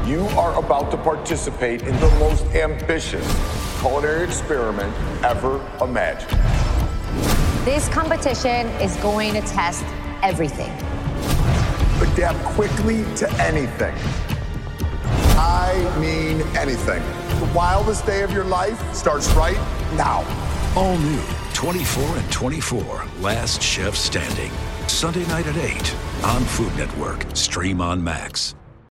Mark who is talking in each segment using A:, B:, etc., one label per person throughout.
A: You are about to participate in the most ambitious culinary experiment ever imagined.
B: This competition is going to test everything.
A: Adapt quickly to anything. I mean anything. The wildest day of your life starts right now.
C: All new 24 and 24, Last Chef Standing. Sunday night at 8 on Food Network. Stream on Max.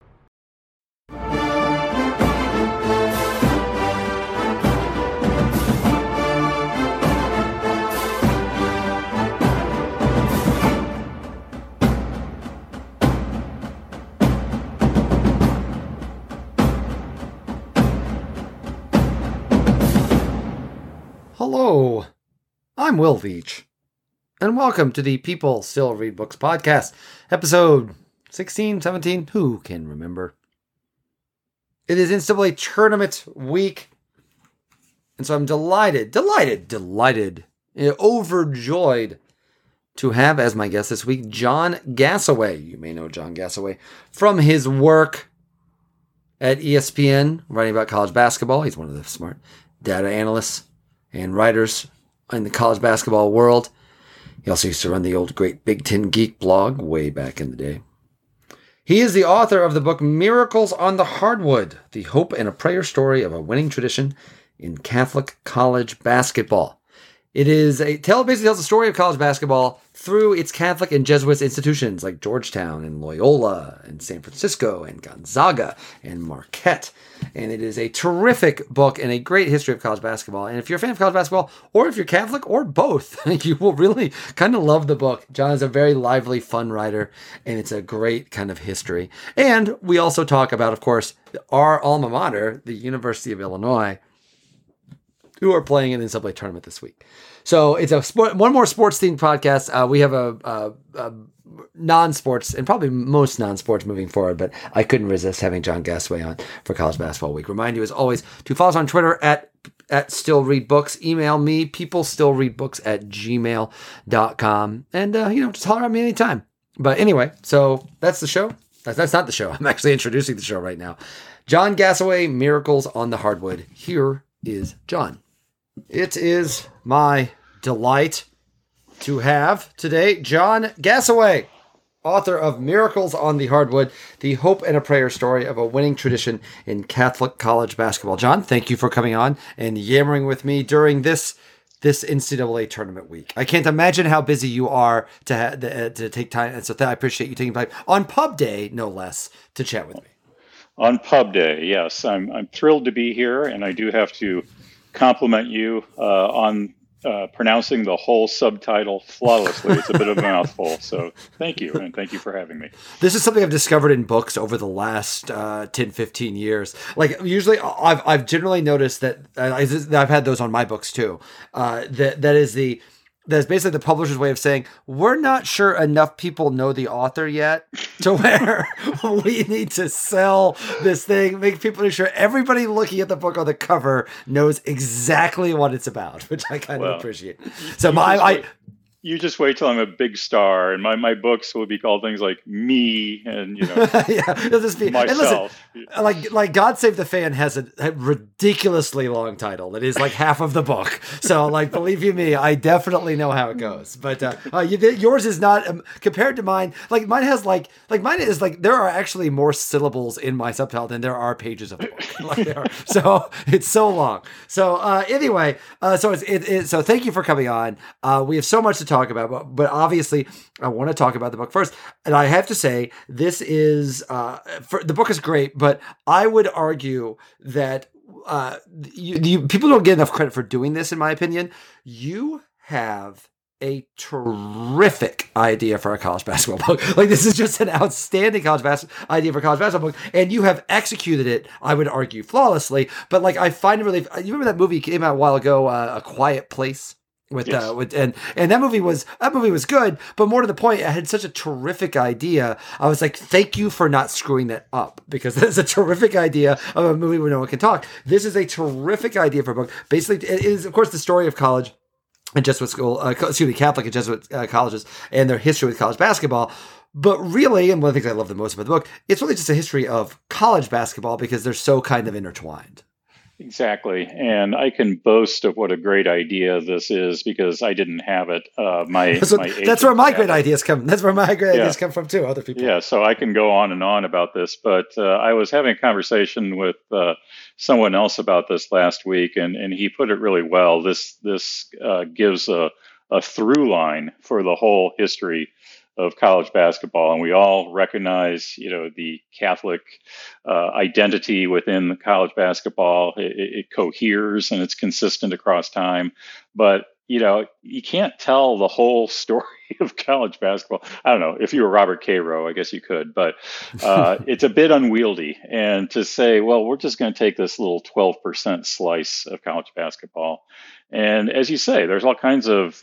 D: Hello, I'm Will Veach, and welcome to the People Still Read Books podcast, episode 16, 17, who can remember? It is NCAA tournament week, and so I'm delighted, overjoyed to have as my guest this week, John Gassaway. You may know John Gassaway from his work at ESPN, writing about college basketball. He's one of the smart data analysts and writers in the college basketball world. He also used to run the old great Big Ten Geek blog way back in the day. He is the author of the book Miracles on the Hardwood, the hope and a prayer story of a winning tradition in Catholic college basketball. It is basically tells the story of college basketball through its Catholic and Jesuit institutions like Georgetown and Loyola and San Francisco and Gonzaga and Marquette. And it is a terrific book and a great history of college basketball. And if you're a fan of college basketball, or if you're Catholic, or both, you will really kind of love the book. John is a very lively, fun writer, and it's a great kind of history. And we also talk about, of course, our alma mater, the University of Illinois, who are playing in the NCAA tournament this week. So it's one more sports-themed podcast. We have a non-sports, and probably most non-sports moving forward, but I couldn't resist having John Gassaway on for College Basketball Week. Remind you, as always, to follow us on Twitter at Still Read Books. Email me, peoplestillreadbooks@gmail.com. And, just holler at me anytime. But anyway, so that's the show. That's not the show. I'm actually introducing the show right now. John Gassaway, Miracles on the Hardwood. Here is John. It is my delight to have today John Gassaway, author of Miracles on the Hardwood, the hope and a prayer story of a winning tradition in Catholic college basketball. John, thank you for coming on and yammering with me during this NCAA tournament week. I can't imagine how busy you are to take time, and so I appreciate you taking time on pub day, no less, to chat with me.
E: On pub day, yes. I'm thrilled to be here, and I do have to compliment you on pronouncing the whole subtitle flawlessly. It's a bit of a mouthful, so thank you, and thank you for having me.
D: This is something I've discovered in books over the last 10, 15 years. Like, usually, I've generally noticed that I've had those on my books too. That's basically the publisher's way of saying, we're not sure enough people know the author yet to where we need to sell this thing, make people sure everybody looking at the book on the cover knows exactly what it's about, which I kind of appreciate. So
E: you just wait till I'm a big star, and my books will be called things like Me and
D: yeah, it'll just be
E: Myself.
D: And listen, like God Save the Fan has a ridiculously long title that is like half of the book. So believe you me, I definitely know how it goes. But yours is not compared to mine. Like mine has mine is there are actually more syllables in my subtitle than there are pages of the book. So it's so long. So anyway, so thank you for coming on. We have so much to talk about, but obviously I want to talk about the book first. And I have to say, this is the book is great, but I would argue that people don't get enough credit for doing this, in my opinion. You have a terrific idea for a college basketball book. This is just an outstanding idea for a college basketball book, and you have executed it, I would argue, flawlessly. But I find it really. You remember that movie came out a while ago, A Quiet Place? And that movie was good, but more to the point, I had such a terrific idea. I was like, thank you for not screwing that up, because that's a terrific idea of a movie where no one can talk. This is a terrific idea for a book. Basically, it is, of course, the story of college and Jesuit school, Catholic and Jesuit colleges and their history with college basketball. But really, and one of the things I love the most about the book, it's really just a history of college basketball because they're so kind of intertwined.
E: Exactly. And I can boast of what a great idea this is because I didn't have it.
D: That's where my great ideas come. That's where my great ideas come from too. Other people.
E: Yeah. So I can go on and on about this, but I was having a conversation with someone else about this last week, and he put it really well. This gives a through line for the whole history of college basketball, and we all recognize, the Catholic identity within the college basketball. It coheres and it's consistent across time, but you can't tell the whole story of college basketball. I don't know, if you were Robert Cairo, I guess you could, but it's a bit unwieldy. And to say, well, we're just going to take this little 12% slice of college basketball, and as you say, there's all kinds of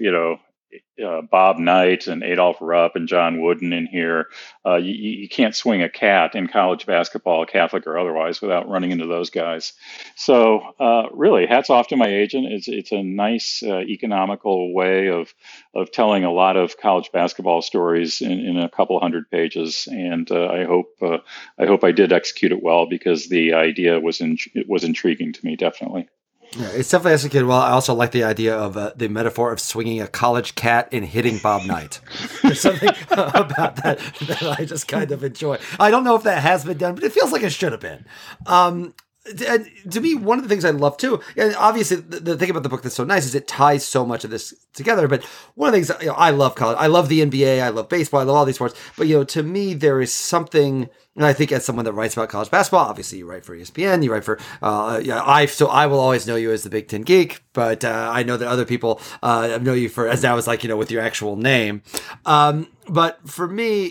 E: Bob Knight and Adolph Rupp and John Wooden in here. You can't swing a cat in college basketball, Catholic or otherwise, without running into those guys. So really, hats off to my agent. It's a nice economical way of telling a lot of college basketball stories in a couple hundred pages. And I hope I did execute it well because the idea was intriguing to me, definitely.
D: Yeah, it's definitely executed well. I also like the idea of the metaphor of swinging a college cat and hitting Bob Knight. There's something about that I just kind of enjoy. I don't know if that has been done, but it feels like it should have been. And to me, one of the things I love too, and obviously the thing about the book that's so nice is it ties so much of this together. But one of the things, I love college. I love the NBA. I love baseball. I love all these sports. But, to me, there is something, and I think as someone that writes about college basketball, obviously you write for ESPN, you write for, so I will always know you as the Big Ten Geek, but I know that other people know you for, as now it's like, with your actual name. But for me,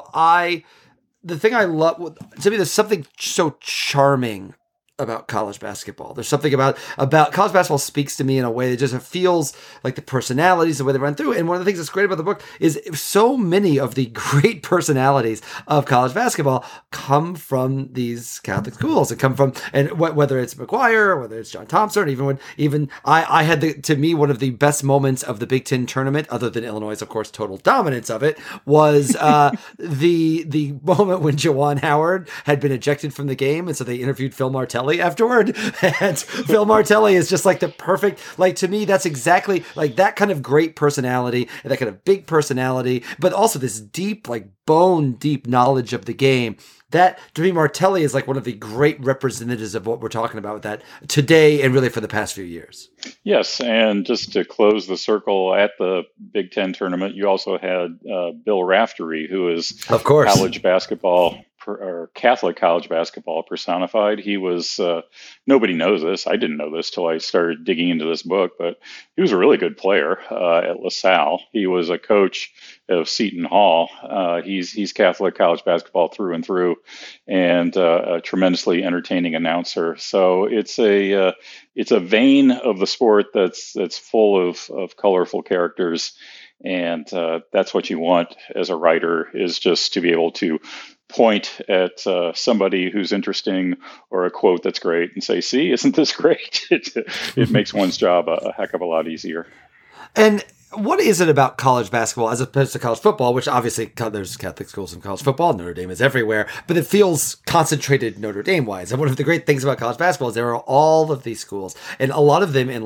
D: the thing I love, to me, there's something so charming about college basketball. There's something about college basketball speaks to me in a way that just feels like the personalities, the way they run through. And one of the things that's great about the book is so many of the great personalities of college basketball come from these Catholic schools. It come from, and whether it's McGuire, whether it's John Thompson, even I had to me, one of the best moments of the Big Ten tournament, other than Illinois', of course, total dominance of it, was the moment when Juwan Howard had been ejected from the game. And so they interviewed Phil Martelli afterward, and Phil Martelli is just like the perfect, to me, that's exactly like that kind of great personality and that kind of big personality, but also this deep, bone deep knowledge of the game. That, to me, Martelli is like one of the great representatives of what we're talking about with that today and really for the past few years.
E: Yes, and just to close the circle, at the Big Ten tournament, you also had Bill Raftery, who is,
D: of course,
E: college basketball or Catholic college basketball personified. He was, nobody knows this. I didn't know this till I started digging into this book, but he was a really good player at LaSalle. He was a coach of Seton Hall. He's Catholic college basketball through and through, and a tremendously entertaining announcer. So it's a vein of the sport that's full of colorful characters, and that's what you want as a writer, is just to be able to point at somebody who's interesting or a quote that's great and say, see, isn't this great? It makes one's job a heck of a lot easier.
D: And what is it about college basketball as opposed to college football, which obviously there's Catholic schools in college football, Notre Dame is everywhere, but it feels concentrated Notre Dame wise. And one of the great things about college basketball is there are all of these schools, and a lot of them in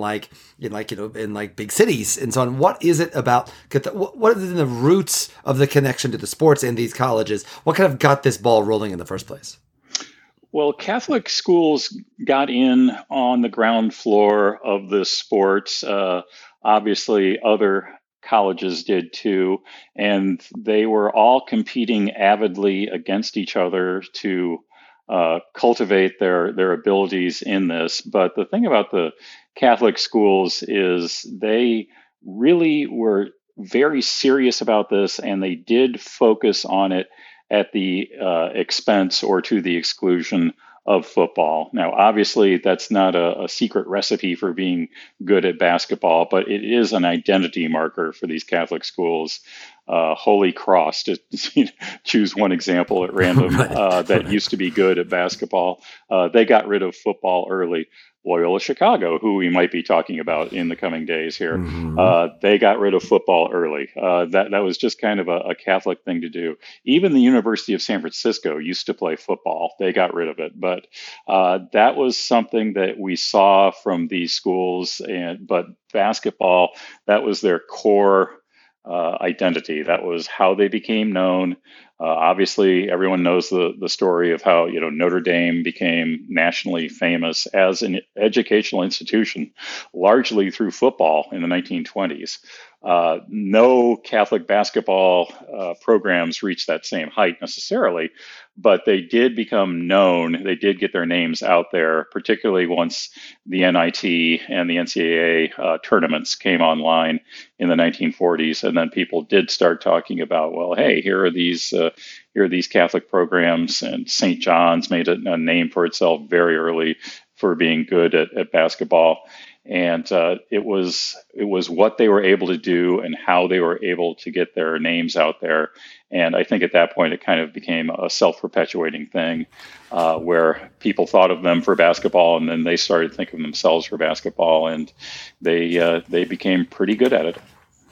D: big cities and so on. What is it about, what is the roots of the connection to the sports in these colleges? What kind of got this ball rolling in the first place?
E: Well, Catholic schools got in on the ground floor of the sports. Obviously, other colleges did too, and they were all competing avidly against each other to cultivate their abilities in this. But the thing about the Catholic schools is they really were very serious about this, and they did focus on it at the expense or to the exclusion of football. Now, obviously, that's not a secret recipe for being good at basketball, but it is an identity marker for these Catholic schools. Holy Cross, to choose one example at random, that used to be good at basketball. They got rid of football early. Loyola Chicago, who we might be talking about in the coming days here. They got rid of football early. That was just kind of a Catholic thing to do. Even the University of San Francisco used to play football. They got rid of it. But that was something that we saw from these schools. But basketball, that was their core identity. That was how they became known. Obviously, everyone knows the story of how Notre Dame became nationally famous as an educational institution, largely through football in the 1920s. No Catholic basketball programs reached that same height necessarily, but they did become known. They did get their names out there, particularly once the NIT and the NCAA tournaments came online in the 1940s. And then people did start talking about, well, hey, here are these Catholic programs, and St. John's made a name for itself very early for being good at basketball. And it was what they were able to do and how they were able to get their names out there. And I think at that point, it kind of became a self-perpetuating thing where people thought of them for basketball, and then they started thinking of themselves for basketball, and they became pretty good at it.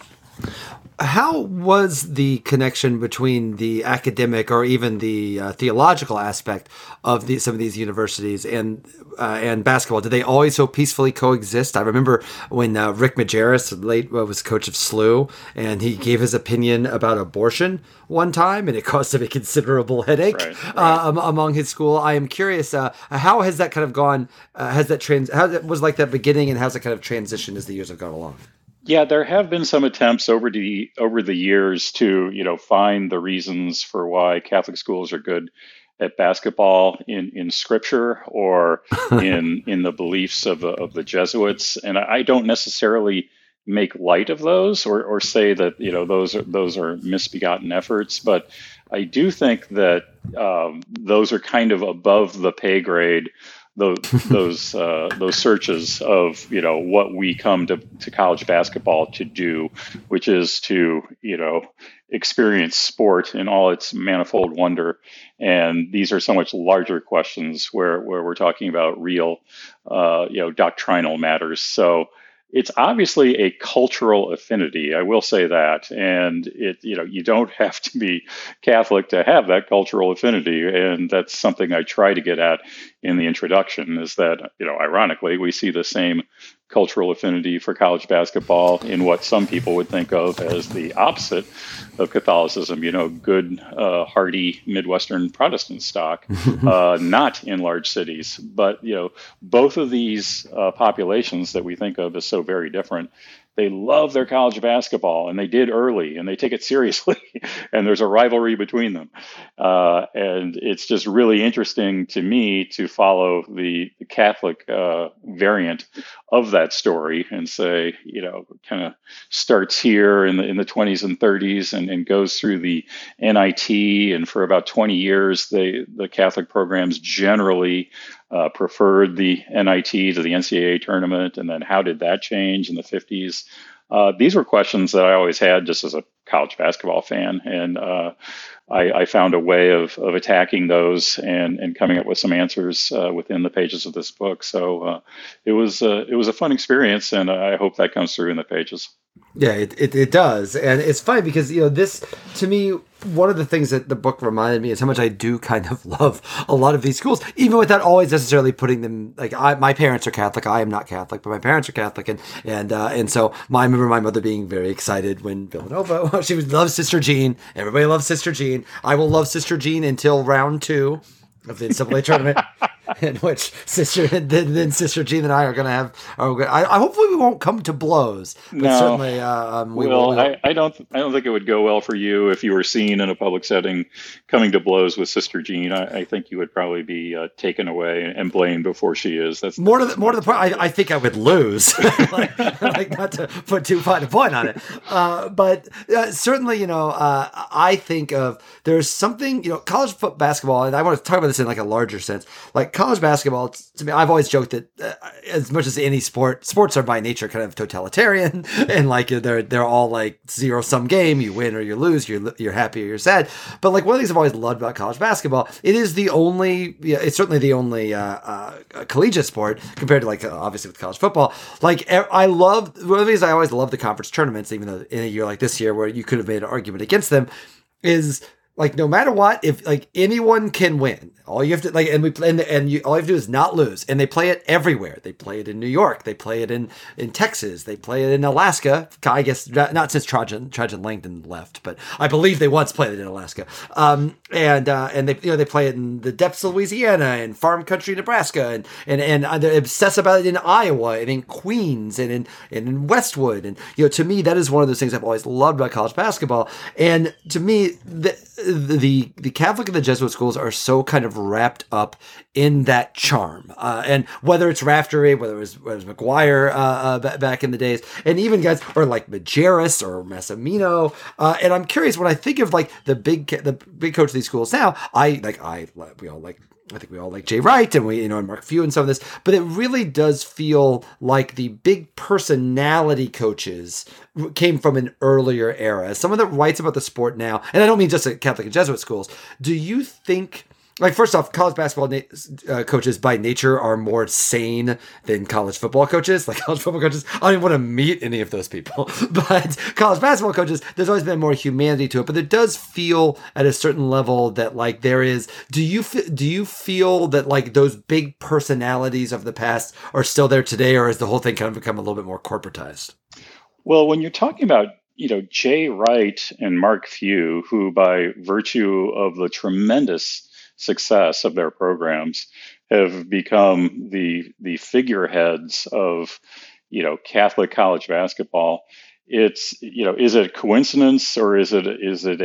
D: How was the connection between the academic or even the theological aspect of some of these universities and basketball? Did they always so peacefully coexist? I remember when Rick Majerus was coach of SLU, and he gave his opinion about abortion one time, and it caused him a considerable headache among his school. I am curious, how has that kind of gone? How was like that beginning, and how's it kind of transitioned as the years have gone along?
E: Yeah, there have been some attempts over the years to, find the reasons for why Catholic schools are good at basketball in Scripture or in the beliefs of the Jesuits, and I don't necessarily make light of those or say that those are misbegotten efforts, but I do think that those are kind of above the pay grade. Those searches of what we come to college basketball to do, which is to experience sport in all its manifold wonder, and these are so much larger questions where we're talking about real doctrinal matters. So it's obviously a cultural affinity, I will say that, and you don't have to be Catholic to have that cultural affinity, and that's something I try to get at in the introduction. Is that ironically we see the same cultural affinity for college basketball in what some people would think of as the opposite of Catholicism, good, hearty Midwestern Protestant stock, not in large cities. But, both of these populations that we think of as so very different, they love their college basketball, and they did early, and they take it seriously, and there's a rivalry between them. And it's just really interesting to me to follow the Catholic variant of that story and say, kind of starts here in the 20s and 30s and goes through the NIT. And for about 20 years, the Catholic programs generally preferred the NIT to the NCAA tournament. And then how did that change in the 50s? These were questions that I always had just as a college basketball fan. And I found a way of attacking those and coming up with some answers within the pages of this book. So it was a fun experience, and I hope that comes through in the pages.
D: Yeah, it does. And it's funny because, this, to me, one of the things that the book reminded me is how much I do kind of love a lot of these schools, even without always necessarily putting them, my parents are Catholic. I am not Catholic, but my parents are Catholic. And so I remember my mother being very excited when Villanova, she loves Sister Jean. Everybody loves Sister Jean. I will love Sister Jean until round 2 of the NCAA tournament, in which Sister Jean and I are going to have. I hopefully we won't come to blows. But
E: no,
D: certainly we will.
E: I don't think it would go well for you if you were seen in a public setting coming to blows with Sister Jean. I think you would probably be taken away and blamed before she is. That's
D: more to the point. I think I would lose. Not to put too fine a point on it, but certainly I think of there's something college basketball, and I want to talk about this in a larger sense. College college basketball, to me, I've always joked that as much as any sports are by nature kind of totalitarian, and like they're all like zero sum game. You win or you lose. You're happy or you're sad. But like one of the things I've always loved about college basketball, it's certainly the only collegiate sport compared to like obviously with college football. Like one of the things I always love the conference tournaments, even though in a year like this year where you could have made an argument against them, is like no matter what, if like anyone can win, all you have to like, all you have to do is not lose, and they play it everywhere. They play it in New York, they play it in Texas, they play it in Alaska. I guess not since Trajan Langdon left, but I believe they once played it in Alaska. And they play it in the depths of Louisiana and farm country Nebraska, and they're obsessed about it in Iowa and in Queens and in Westwood. And to me, that is one of those things I've always loved about college basketball. And to me, the Catholic and the Jesuit schools are so kind of wrapped up in that charm, and whether it's Raftery, whether it was McGuire back in the days, and even guys or like Majerus or Massimino, and I'm curious when I think of like the big coach of these schools now. I think we all like Jay Wright and and Mark Few and some of this, but it really does feel like the big personality coaches came from an earlier era. As someone that writes about the sport now, and I don't mean just at Catholic and Jesuit schools, do you think, like, first off, college basketball coaches by nature are more sane than college football coaches? Like, college football coaches, I don't even want to meet any of those people. But college basketball coaches, there's always been more humanity to it. But it does feel at a certain level that, like, there is... Do you feel that, like, those big personalities of the past are still there today, or has the whole thing kind of become a little bit more corporatized?
E: Well, when you're talking about Jay Wright and Mark Few, who by virtue of the tremendous success of their programs have become the figureheads of Catholic college basketball, it's is it a coincidence or is it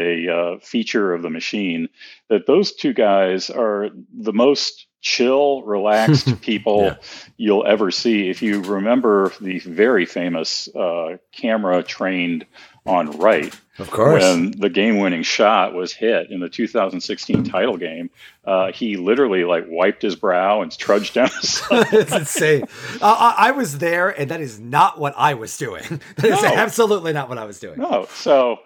E: a feature of the machine that those two guys are the most chill, relaxed people you'll ever see? If you remember the very famous camera trained on Wright,
D: of course,
E: when the game-winning shot was hit in the 2016 title game, he literally like wiped his brow and trudged down.
D: It's insane. I was there, and that is not what I was doing. That is absolutely not what I was doing.
E: No, so.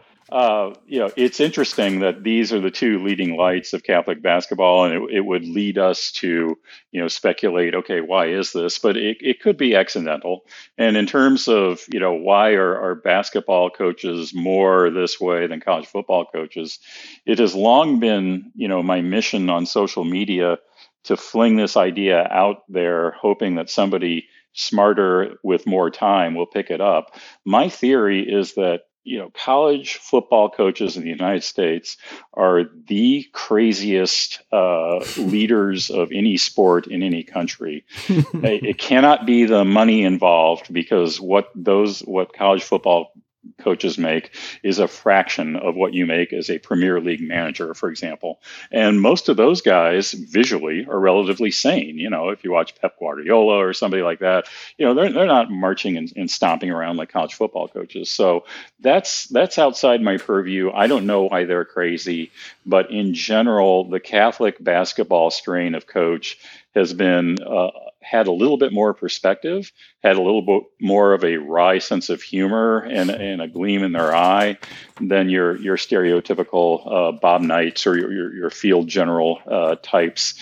E: It's interesting that these are the two leading lights of Catholic basketball, and it would lead us to, speculate, okay, why is this? But it could be accidental. And in terms of, why are basketball coaches more this way than college football coaches, it has long been, my mission on social media to fling this idea out there, hoping that somebody smarter with more time will pick it up. My theory is that college football coaches in the United States are the craziest leaders of any sport in any country. It cannot be the money involved, because what college football coaches make is a fraction of what you make as a Premier League manager, for example. And most of those guys visually are relatively sane. If you watch Pep Guardiola or somebody like that, they're not marching and stomping around like college football coaches. So that's outside my purview. I don't know why they're crazy, but in general, the Catholic basketball strain of coach has been had a little bit more perspective, had a little bit more of a wry sense of humor and a gleam in their eye than your stereotypical Bob Knights or your field general types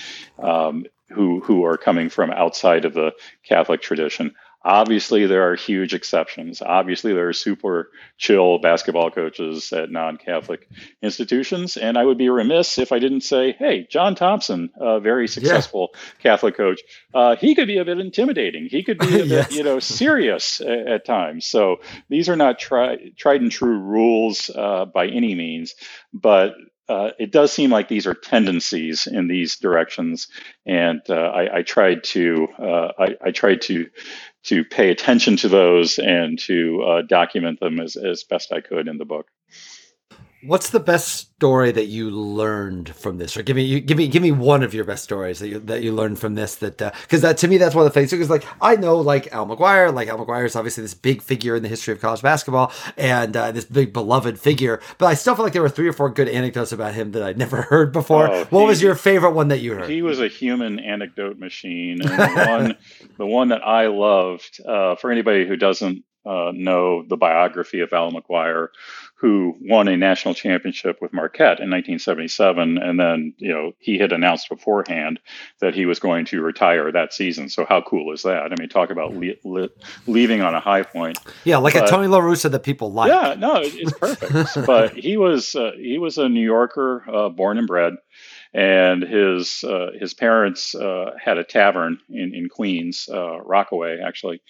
E: who are coming from outside of the Catholic tradition. Obviously, there are huge exceptions. Obviously, there are super chill basketball coaches at non-Catholic institutions. And I would be remiss if I didn't say, hey, John Thompson, a very successful Catholic coach, he could be a bit intimidating. He could be a bit, serious at times. So these are not tried and true rules by any means, but it does seem like these are tendencies in these directions, and I tried to pay attention to those and to document them as best I could in the book.
D: What's the best story that you learned from this? Or give me one of your best stories that you learned from this. Because to me that's one of the things. Because like I know like Al McGuire. Like Al McGuire is obviously this big figure in the history of college basketball and this big beloved figure. But I still feel like there were 3 or 4 good anecdotes about him that I'd never heard before. What was your favorite one that you heard?
E: He was a human anecdote machine, and the one that I loved. For anybody who doesn't know the biography of Al McGuire, who won a national championship with Marquette in 1977. And then, he had announced beforehand that he was going to retire that season. So how cool is that? I mean, talk about leaving on a high point.
D: Yeah, like a Tony La Russa that people like.
E: Yeah, no, it's perfect. But he was a New Yorker, born and bred. And his parents had a tavern in Queens, Rockaway, actually.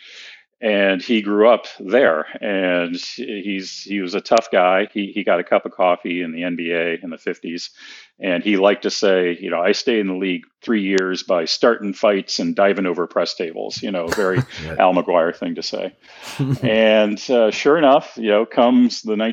E: And he grew up there, and he was a tough guy. He got a cup of coffee in the NBA in the 50s, and he liked to say, I stayed in the league 3 years by starting fights and diving over press tables. Very Al McGuire thing to say. And sure enough, comes the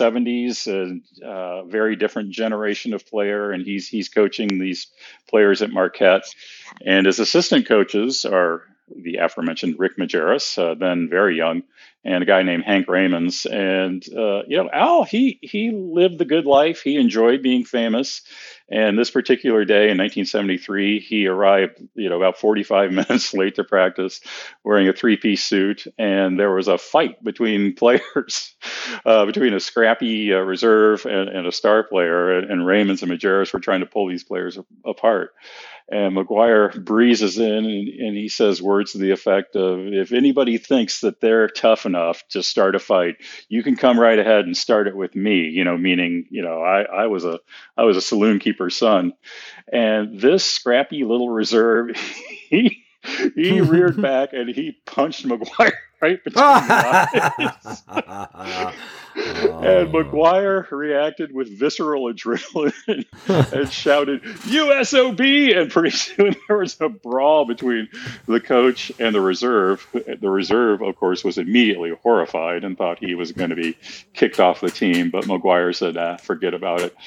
E: 1970s, a very different generation of player, and he's coaching these players at Marquette, and his assistant coaches are the aforementioned Rick Majerus, then very young, and a guy named Hank Raymonds. And, Al, he lived the good life. He enjoyed being famous. And this particular day in 1973, he arrived, about 45 minutes late to practice wearing a 3-piece suit. And there was a fight between players, between a scrappy reserve and a star player. And Raymonds and Majerus were trying to pull these players apart. And McGuire breezes in and he says words to the effect of, if anybody thinks that they're tough enough to start a fight, you can come right ahead and start it with me, meaning, I was a saloon keeper's son. And this scrappy little reserve, he reared back and he punched McGuire right between the eyes. And McGuire reacted with visceral adrenaline and shouted, USOB! And pretty soon there was a brawl between the coach and the reserve. The reserve, of course, was immediately horrified and thought he was going to be kicked off the team. But McGuire said, forget about it.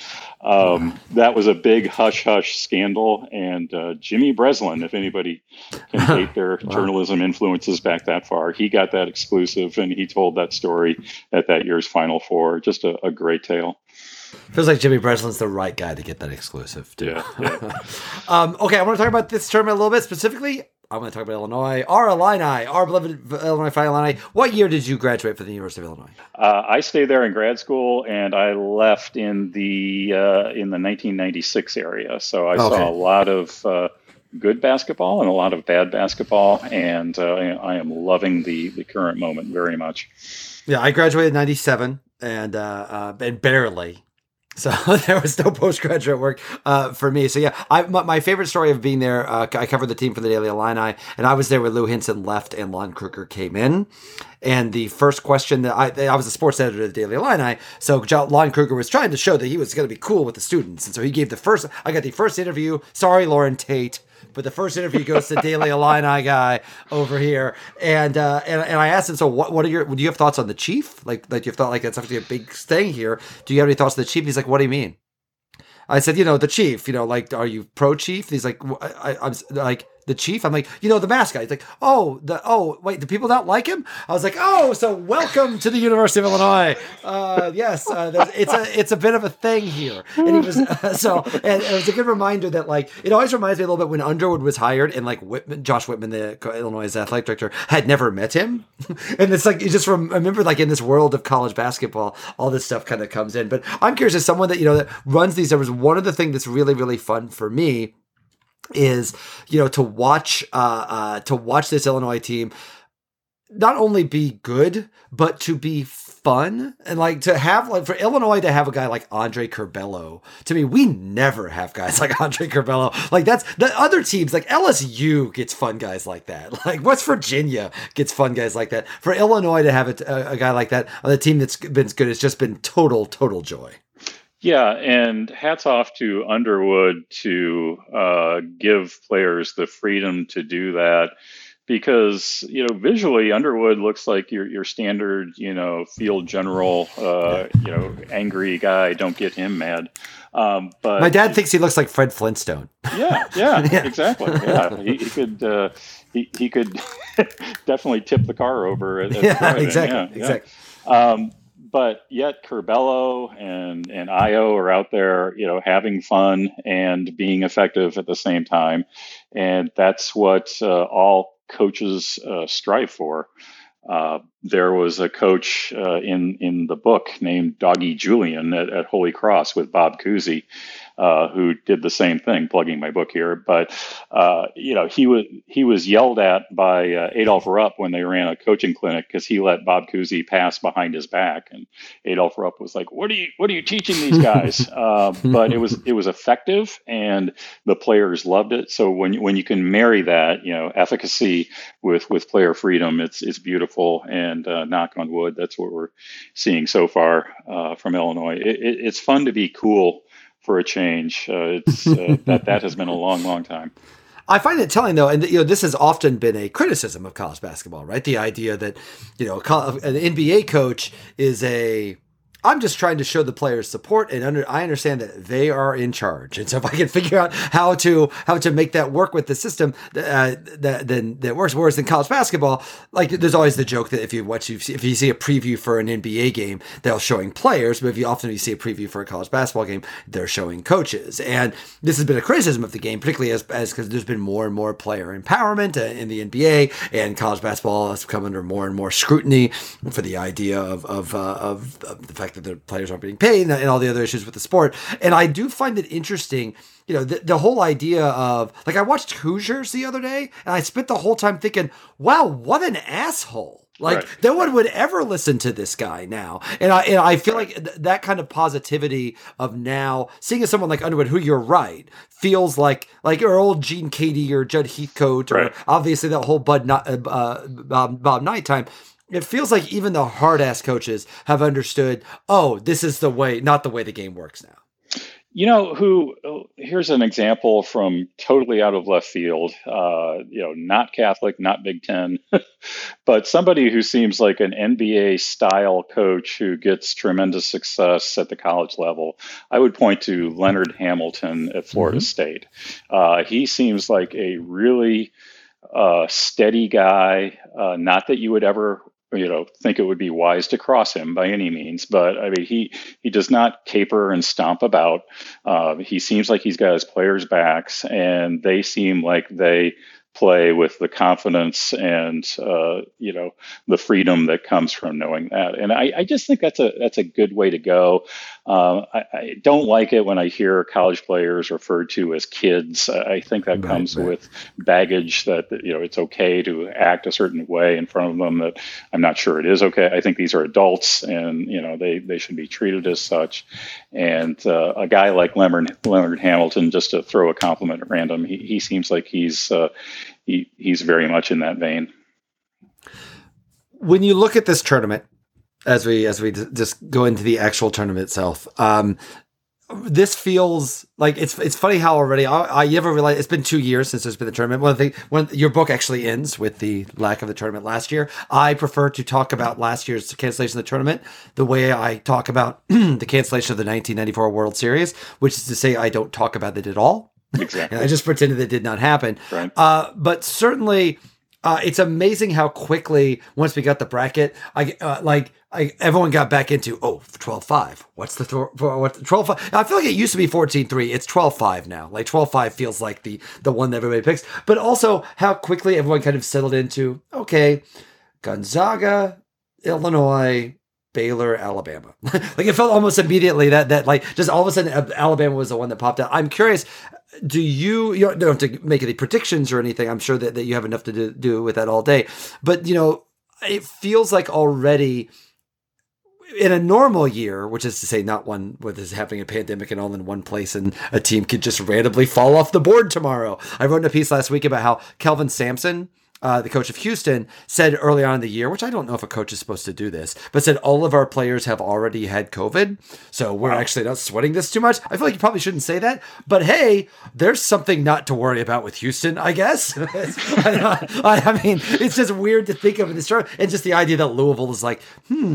E: That was a big hush-hush scandal. And Jimmy Breslin, if anybody can date their journalism influences back that far, he got that exclusive and he told that story at that year's Final Four. Just a great tale.
D: Feels like Jimmy Breslin's the right guy to get that exclusive, too.
E: Yeah.
D: Okay, I want to talk about this tournament a little bit. Specifically, I want to talk about Illinois, our Illini, our beloved Illinois Fighting Illini. What year did you graduate from the University of Illinois?
E: I stayed there in grad school, and I left in the 1996 area. So I saw a lot of good basketball and a lot of bad basketball, and I am loving the current moment very much.
D: Yeah, I graduated in 97 and barely. So there was no postgraduate work for me. So yeah, my favorite story of being there, I covered the team for the Daily Illini, and I was there when Lou Hinson left and Lon Kruger came in. And the first question that I was a sports editor of the Daily Illini, so Lon Kruger was trying to show that he was going to be cool with the students. And so he gave I got the first interview. Sorry, Lauren Tate. But the first interview goes to the Daily Illini guy over here, and I asked him, so do you have thoughts on the Chief? Like you thought like that's actually a big thing here. Do you have any thoughts on the Chief? He's like, what do you mean? I said, the Chief. like, are you pro Chief? And he's like, I'm like. The Chief? I'm like, the mascot. He's like, wait, do people not like him? I was like, so welcome to the University of Illinois. Yes, it's a bit of a thing here. And he was and it was a good reminder that it always reminds me a little bit when Underwood was hired and Josh Whitman, the Illinois athletic director, had never met him. And it's you just remember in this world of college basketball, all this stuff kind of comes in. But I'm curious, as someone that that runs these numbers, one of the things that's really, really fun for me is to watch this Illinois team not only be good but to be fun, and to have for Illinois to have a guy like Andre Curbelo. To me, we never have guys like Andre Curbelo. That's the other teams LSU gets fun guys like that. West Virginia gets fun guys like that. For Illinois to have a guy like that on the team that's been good, it's just been total joy.
E: Yeah, and hats off to Underwood to give players the freedom to do that, because, visually Underwood looks like your standard, field general, angry guy. Don't get him mad. But
D: my dad thinks he looks like Fred Flintstone.
E: Yeah, exactly. Yeah, he could definitely tip the car over.
D: Exactly.
E: But yet Curbelo and Io are out there, having fun and being effective at the same time, and that's what all coaches strive for. There was a coach in the book named Doggy Julian at Holy Cross with Bob Cousy, who did the same thing, plugging my book here. But he was yelled at by Adolph Rupp when they ran a coaching clinic because he let Bob Cousy pass behind his back, and Adolph Rupp was like, "What are you teaching these guys?" But it was effective, and the players loved it. So when you can marry that, efficacy with player freedom, it's beautiful. And knock on wood, that's what we're seeing so far from Illinois. It's fun to be cool for a change. That has been a long, long time.
D: I find it telling, though, and this has often been a criticism of college basketball, right? The idea that an NBA coach is I'm just trying to show the players support, and I understand that they are in charge. And so if I can figure out how to make that work with the system, then that works. Whereas in college basketball, like there's always the joke that if you see a preview for an NBA game, they're showing players, but if you see a preview for a college basketball game, they're showing coaches. And this has been a criticism of the game, particularly as because there's been more and more player empowerment in the NBA, and college basketball has come under more and more scrutiny for the idea of the fact that the players aren't being paid and all the other issues with the sport. And I do find it interesting, the whole idea of, like, I watched Hoosiers the other day and I spent the whole time thinking, wow, what an asshole. Like, no one would ever listen to this guy now. And I feel like that kind of positivity of now seeing someone like Underwood, who, you're right, feels like your old Gene Cady or Judd Heathcote, or obviously that whole Bob Knight time. It feels like even the hard-ass coaches have understood, this is the way, not the way the game works now.
E: Here's an example from totally out of left field, not Catholic, not Big Ten, but somebody who seems like an NBA style coach who gets tremendous success at the college level. I would point to Leonard Hamilton at Florida State. He seems like a really steady guy, not that you would ever think it would be wise to cross him by any means, but I mean, he does not caper and stomp about. He seems like he's got his players' backs, and they seem like they play with the confidence and the freedom that comes from knowing that. And I just think that's a good way to go. I don't like it when I hear college players referred to as kids. I think that comes with baggage that it's okay to act a certain way in front of them that I'm not sure it is okay. I think these are adults, and they should be treated as such. And a guy like Leonard Hamilton, just to throw a compliment at random, he seems like he's very much in that vein.
D: When you look at this tournament, as we just go into the actual tournament itself, this feels like it's funny how already I never realized it's been 2 years since there's been the tournament. When your book actually ends with the lack of the tournament last year, I prefer to talk about last year's cancellation of the tournament the way I talk about the cancellation of the 1994 World Series, which is to say I don't talk about it at all.
E: Exactly.
D: And I just pretended it did not happen.
E: Right.
D: But certainly, it's amazing how quickly, once we got the bracket, everyone got back into 12-5. What's the 12-5? I feel like it used to be 14-3. It's 12-5 now. Like 12-5 feels like the one that everybody picks. But also how quickly everyone kind of settled into, okay, Gonzaga, Illinois, Baylor, Alabama. Like it felt almost immediately that like just all of a sudden Alabama was the one that popped out. I'm curious, do you don't have to make any predictions or anything. I'm sure that you have enough to do with that all day. But it feels like already in a normal year, which is to say not one where there's happening a pandemic and all in one place and a team could just randomly fall off the board tomorrow. I wrote a piece last week about how Kelvin Sampson the coach of Houston, said early on in the year, which I don't know if a coach is supposed to do this, but said all of our players have already had COVID. So we're actually not sweating this too much. I feel like you probably shouldn't say that. But hey, there's something not to worry about with Houston, I guess. I mean, it's just weird to think of in this tournament. And just the idea that Louisville is like,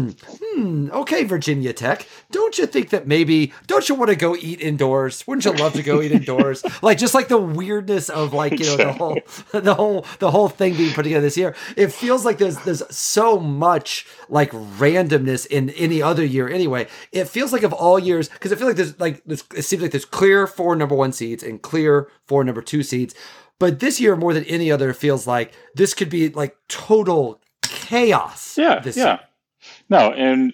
D: okay, Virginia Tech, don't you think that maybe, don't you want to go eat indoors? Wouldn't you love to go eat indoors? Like, just like the weirdness of like, you know, the whole thing being put together this year. It feels like there's so much like randomness in any other year anyway. It feels like of all years, because I feel like it seems like there's clear 4 number 1 seeds and clear 4 number 2 seeds. But this year, more than any other, it feels like this could be like total chaos. Year.
E: No, and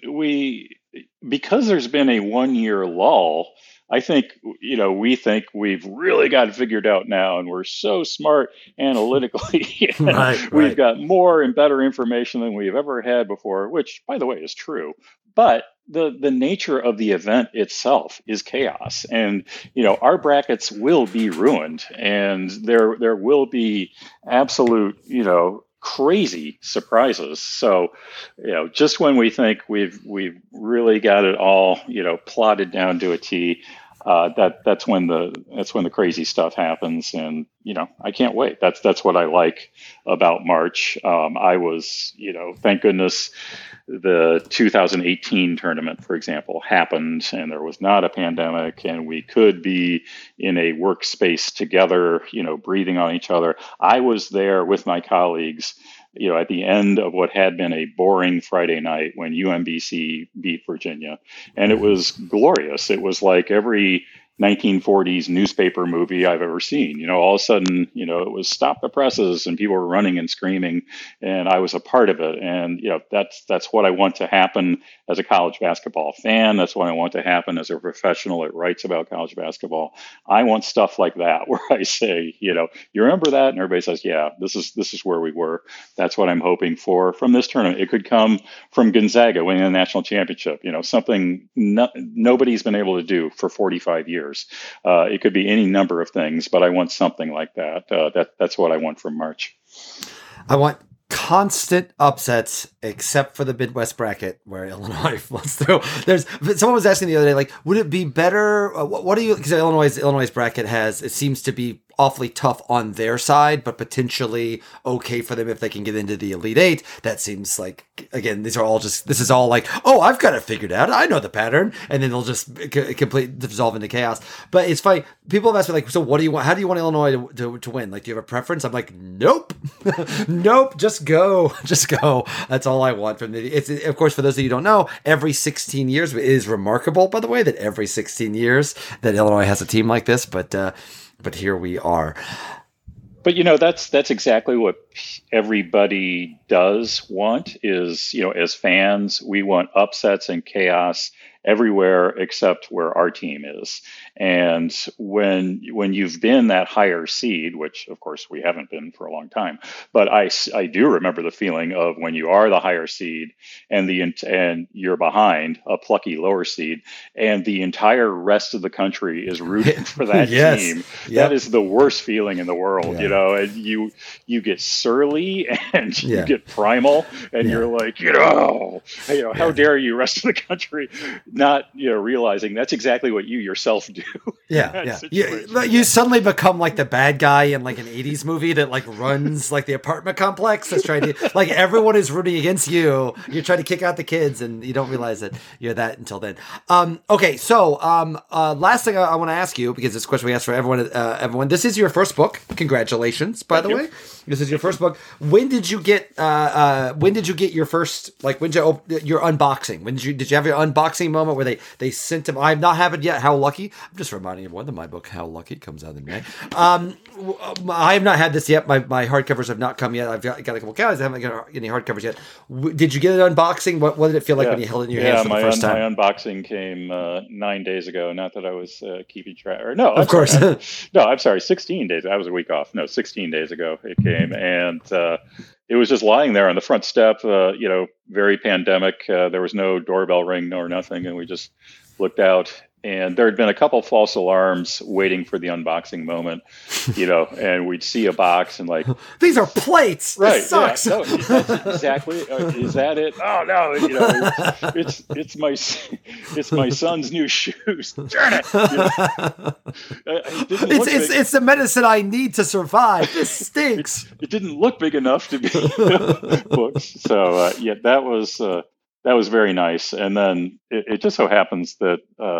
E: because there's been a 1-year lull, I think, you know, we think we've really got it figured out now, and we're so smart analytically. We've got more and better information than we've ever had before, which, by the way, is true. But the nature of the event itself is chaos. And, you know, our brackets will be ruined, and there will be absolute, you know, crazy surprises. So, you know, just when we think we've really got it all, you know, plotted down to a T, that's when the crazy stuff happens. And, you know, I can't wait. That's what I like about March. I was, you know, thank goodness the 2018 tournament, for example, happened and there was not a pandemic and we could be in a workspace together, you know, breathing on each other. I was there with my colleagues, you know, at the end of what had been a boring Friday night when UMBC beat Virginia. And it was glorious. It was like every 1940s newspaper movie I've ever seen. You know, all of a sudden, you know, it was stop the presses and people were running and screaming, and I was a part of it. And, you know, that's what I want to happen as a college basketball fan. That's what I want to happen as a professional that writes about college basketball. I want stuff like that where I say, you know, you remember that? And everybody says, yeah, this is where we were. That's what I'm hoping for from this tournament. It could come from Gonzaga winning the national championship, you know, something nobody's been able to do for 45 years. It could be any number of things, but I want something like that. That's what I want from March.
D: I want constant upsets, except for the Midwest bracket where Illinois flows through. Someone was asking the other day, like, would it be better? What do you? Because Illinois' bracket it seems to be awfully tough on their side, but potentially okay for them if they can get into the Elite Eight. That seems like, again, this is all like, oh, I've got it figured out. I know the pattern. And then they'll just completely dissolve into chaos. But it's funny. People have asked me, like, so what do you want? How do you want Illinois to win? Like, do you have a preference? I'm like, nope. Nope. Just go. Just go. That's all I want from it's, of course, for those of you who don't know, every 16 years, it is remarkable, by the way, that every 16 years that Illinois has a team like this. But here we are.
E: But, you know, that's exactly what everybody does want is, you know, as fans, we want upsets and chaos everywhere except where our team is. And when you've been that higher seed, which of course we haven't been for a long time, but I do remember the feeling of when you are the higher seed and you're behind a plucky lower seed and the entire rest of the country is rooting for that team. Yep. That is the worst feeling in the world, you know, and you get surly and you get primal and you're like, how dare you, rest of the country, not, you know, realizing that's exactly what you yourself do.
D: You suddenly become like the bad guy in like an 80s movie that like runs like the apartment complex that's trying to, like, everyone is rooting against you. You're trying to kick out the kids and you don't realize that you're that until then. Okay. So, last thing I want to ask you, because this question we asked for everyone, this is your first book. Congratulations, by the way. This is your first book. When did you get your first, like, your unboxing? Did you have your unboxing moment where they sent them? I have not happened yet. How lucky. I'm just reminding everyone that my book, How Lucky, comes out in May. I have not had this yet. My hardcovers have not come yet. I've got a couple copies. I haven't got any hardcovers yet. Did you get an unboxing? What did it feel like when you held it in your hands for the first time?
E: My unboxing came 9 days ago. Not that I was keeping track. Or no,
D: of course.
E: I'm sorry. 16 days. I was a week off. No, 16 days ago it came, and it was just lying there on the front step. Very pandemic. There was no doorbell ring nor nothing, and we just looked out And there had been a couple false alarms waiting for the unboxing moment, and we'd see a box and like,
D: these are plates.
E: Right.
D: This sucks.
E: Yeah, no, that's exactly. Is that it? Oh no, it's my son's new shoes. Darn it.
D: It's the medicine I need to survive. This stinks.
E: It didn't look big enough to be books. So that was very nice. And then it just so happens that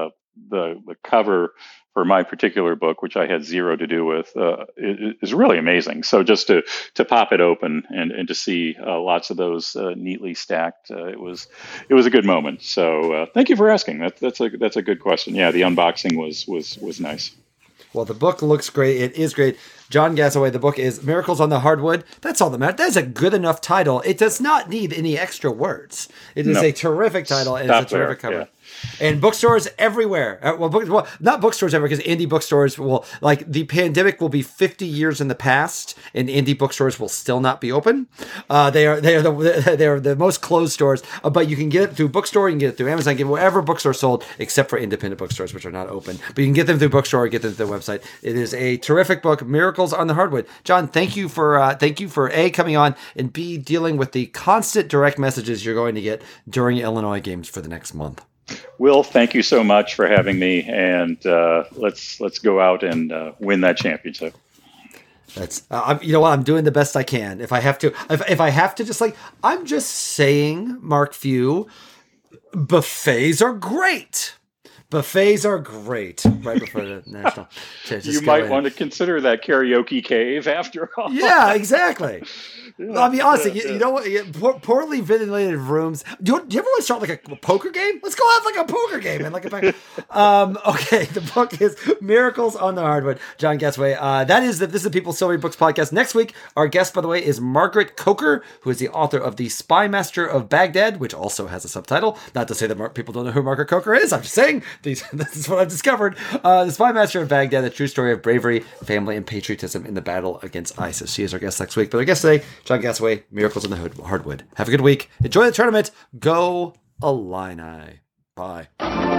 E: the cover for my particular book, which I had zero to do with, is really amazing. So just to pop it open and to see lots of those neatly stacked, it was a good moment. So thank you for asking. That's a good question. Yeah, the unboxing was nice.
D: Well, the book looks great. It is great. John Gasaway, the book is Miracles on the Hardwood. That's all that matters. That's a good enough title. It does not need any extra words. It is a terrific title, and it's a terrific cover. Yeah. And bookstores everywhere. Not bookstores everywhere, because indie bookstores will, like, the pandemic will be 50 years in the past, and indie bookstores will still not be open. They are the most closed stores, but you can get it through bookstore, you can get it through Amazon, get wherever bookstores sold, except for independent bookstores, which are not open. But you can get them through bookstore or get them through the website. It is a terrific book, Miracles on the Hardwood. John, thank you for A, coming on, and B, dealing with the constant direct messages you're going to get during Illinois games for the next month.
E: Will, thank you so much for having me, and let's go out and win that championship.
D: That's you know what, I'm doing the best I can. If I have to, just like, I'm just saying, Mark Few, buffets are great. Buffets are great. Right before the national.
E: You might want to consider that karaoke cave after all.
D: Yeah, exactly. I mean, honestly, you know what? Poorly ventilated rooms. Do you ever want to start like a poker game? Let's go have like a poker game and okay, the book is Miracles on the Hardwood. John Gasaway. This is the People's Silvery Books podcast. Next week, our guest, by the way, is Margaret Coker, who is the author of The Spy Master of Baghdad, which also has a subtitle. Not to say that people don't know who Margaret Coker is. I'm just saying this is what I've discovered. The Spy Master of Baghdad, the true story of bravery, family, and patriotism in the battle against ISIS. She is our guest next week. But our guest today, John Gasaway, Miracles on the Hardwood. Have a good week. Enjoy the tournament. Go Illini. Bye.